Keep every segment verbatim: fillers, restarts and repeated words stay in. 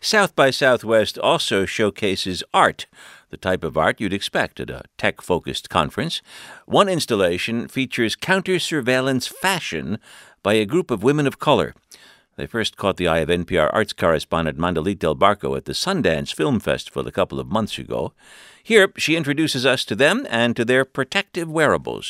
South by Southwest also showcases art, the type of art you'd expect at a tech-focused conference. One installation features counter-surveillance fashion by a group of women of color. They first caught the eye of N P R arts correspondent Mandalit Del Barco at the Sundance Film Festival a couple of months ago. Here, she introduces us to them and to their protective wearables.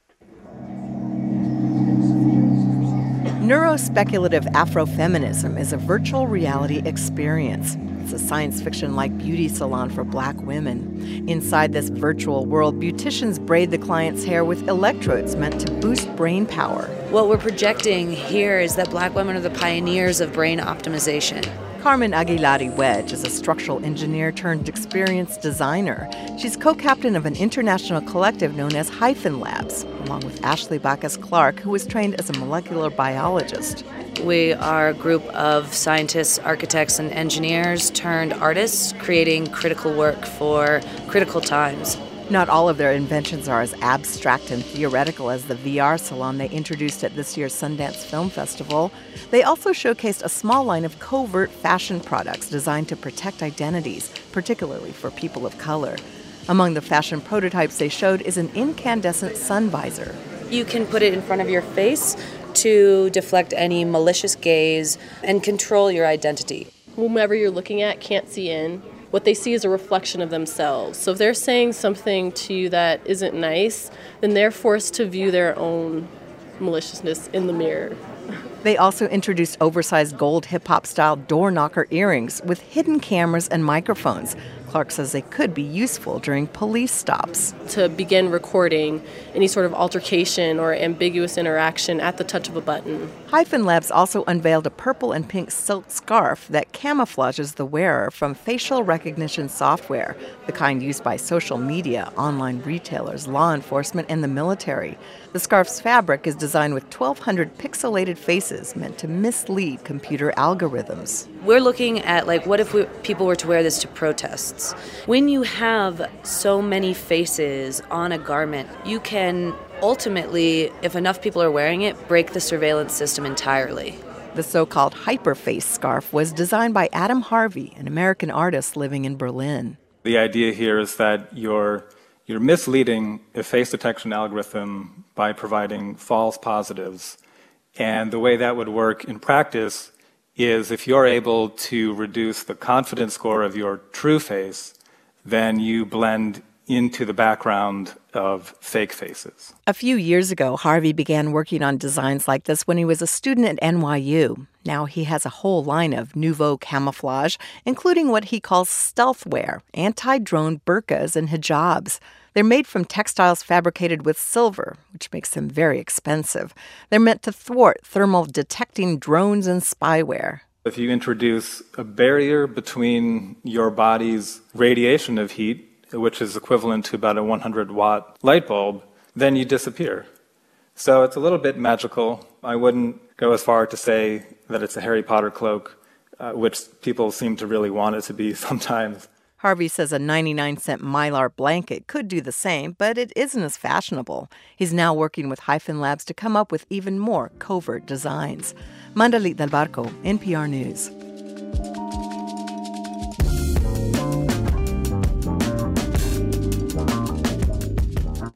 Neurospeculative Afrofeminism is a virtual reality experience. It's a science fiction-like beauty salon for Black women. Inside this virtual world, beauticians braid the client's hair with electrodes meant to boost brain power. What we're projecting here is that Black women are the pioneers of brain optimization. Carmen Aguilari Wedge is a structural engineer turned experienced designer. She's co-captain of an international collective known as Hyphen Labs, along with Ashley Bacchus Clark, who was trained as a molecular biologist. We are a group of scientists, architects, and engineers turned artists creating critical work for critical times. Not all of their inventions are as abstract and theoretical as the V R salon they introduced at this year's Sundance Film Festival. They also showcased a small line of covert fashion products designed to protect identities, particularly for people of color. Among the fashion prototypes they showed is an incandescent sun visor. You can put it in front of your face to deflect any malicious gaze and control your identity. Whomever you're looking at can't see in. What they see is a reflection of themselves. So if they're saying something to you that isn't nice, then they're forced to view their own maliciousness in the mirror. They also introduced oversized gold hip-hop style door knocker earrings with hidden cameras and microphones. Clark says they could be useful during police stops. To begin recording any sort of altercation or ambiguous interaction at the touch of a button. Hyphen Labs also unveiled a purple and pink silk scarf that camouflages the wearer from facial recognition software, the kind used by social media, online retailers, law enforcement, and the military. The scarf's fabric is designed with twelve hundred pixelated faces meant to mislead computer algorithms. We're looking at, like, what if we, people were to wear this to protests? When you have so many faces on a garment, you can ultimately, if enough people are wearing it, break the surveillance system entirely. The so-called hyperface scarf was designed by Adam Harvey, an American artist living in Berlin. The idea here is that you're you're misleading a face detection algorithm by providing false positives. And the way that would work in practice is if you're able to reduce the confidence score of your true face, then you blend into the background of fake faces. A few years ago, Harvey began working on designs like this when he was a student at N Y U. Now he has a whole line of nouveau camouflage, including what he calls stealth wear, anti-drone burqas and hijabs. They're made from textiles fabricated with silver, which makes them very expensive. They're meant to thwart thermal detecting drones and spyware. If you introduce a barrier between your body's radiation of heat, which is equivalent to about a one hundred watt light bulb, then you disappear. So it's a little bit magical. I wouldn't go as far to say that it's a Harry Potter cloak, uh, which people seem to really want it to be sometimes. Harvey says a ninety-nine cent Mylar blanket could do the same, but it isn't as fashionable. He's now working with Hyphen Labs to come up with even more covert designs. Mandalit Del Barco, N P R News.